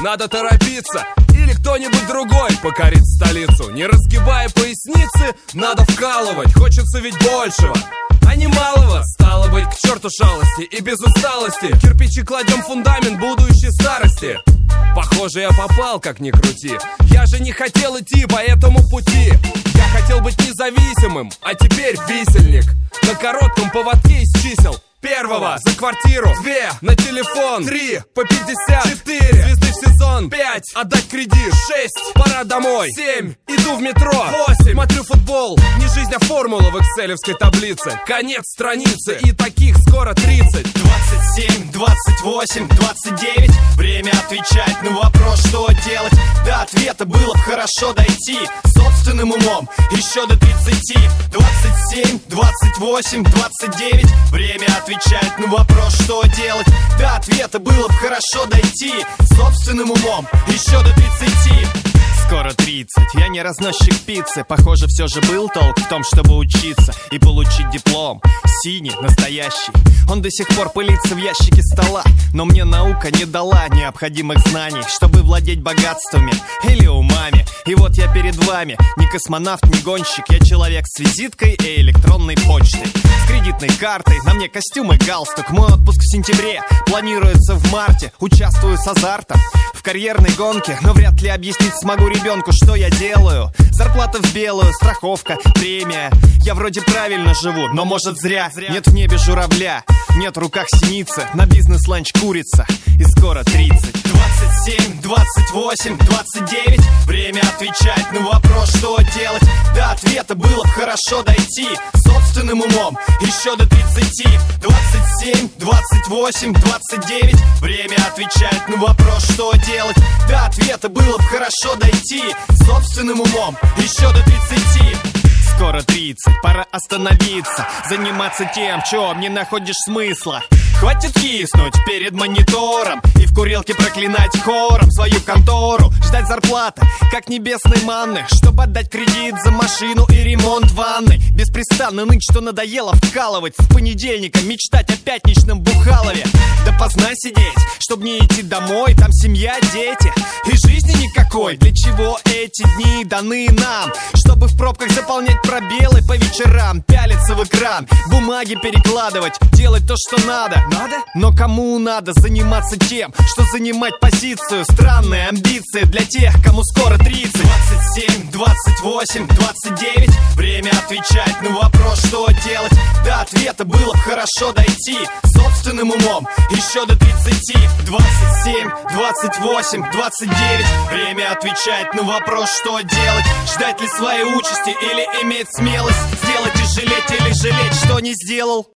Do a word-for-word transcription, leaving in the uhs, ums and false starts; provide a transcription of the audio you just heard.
надо торопиться, или кто-нибудь другой покорит столицу. Не разгибая поясницы, надо вкалывать, хочется ведь большего, а не малого. Стало быть, к черту шалости и без усталости кирпичи кладем фундамент будущей старости. Похоже, я попал, как ни крути. Я же не хотел идти по этому пути. Я хотел быть независимым, а теперь висельник на коротком поводке из чисел. Первого за квартиру, две на телефон, три по пятьдесят, четыре звезды в сезон, пять отдать кредит, шесть пора домой, семь иду в метро, восемь смотрю футбол. Не жизнь, а формула в экселевской таблице. Конец страницы, и таких скоро тридцать. Двадцать семь, двадцать восемь, двадцать девять. Время отвечать на вопрос, что делать. До ответа было бы хорошо дойти собственным умом еще до тридцати. Двадцать семь, двадцать восемь, двадцать девять. Время отвечать на вопрос, что делать. До ответа было бы хорошо дойти собственным умом еще до тридцати. Скоро тридцать, я не разносчик пиццы. Похоже, все же был толк в том, чтобы учиться и получить диплом. Синий, настоящий. Он до сих пор пылится в ящике стола. Но мне наука не дала необходимых знаний, чтобы владеть богатствами или умами. И вот я перед вами, не космонавт, не гонщик. Я человек с визиткой и электронной почтой, с кредитной картой, на мне костюм и галстук. Мой отпуск в сентябре, планируется в марте. Участвую с азартом в карьерной гонке, но вряд ли объяснить смогу ребенку, что я делаю. Зарплата в белую, страховка, премия. Я вроде правильно живу, но может зря. Нет в небе журавля, нет в руках синицы, на бизнес-ланч курица, и скоро тридцать. Двадцать семь, двадцать восемь, двадцать девять. Время отвечать на вопрос, что делать. До ответа было бы хорошо дойти собственным умом еще до тридцати. Двадцать семь, двадцать восемь, двадцать девять. Время отвечать на вопрос, что делать. До ответа было бы хорошо дойти собственным умом еще до тридцати. Скоро тридцать, пора остановиться, заниматься тем, в чем не находишь смысла. Хватит киснуть перед монитором и в курилке проклинать хором свою контору. Ждать зарплаты, как небесной манны, чтобы отдать кредит за машину и ремонт ванной. Беспрестанно ныть, что надоело вкалывать. С понедельника мечтать о пятничном Бухалове. Допоздна сидеть, чтобы не идти домой. Там семья, дети и жизни никакой. Для чего эти дни даны нам? Чтобы в пробках заполнять пробелы по вечерам, пялиться в экран, бумаги перекладывать, делать то, что надо. Надо? Но кому надо заниматься тем, что занимать позицию? Странные амбиции для тех, кому скоро тридцать. Двадцать семь, двадцать восемь, двадцать девять. Время отвечать на вопрос, что делать. До ответа было бы хорошо дойти собственным умом еще до тридцати. Двадцать семь, двадцать восемь, двадцать девять. Время отвечать на вопрос, что делать. Ждать ли своей участи или иметь смелость сделать и жалеть, или жалеть, что не сделал.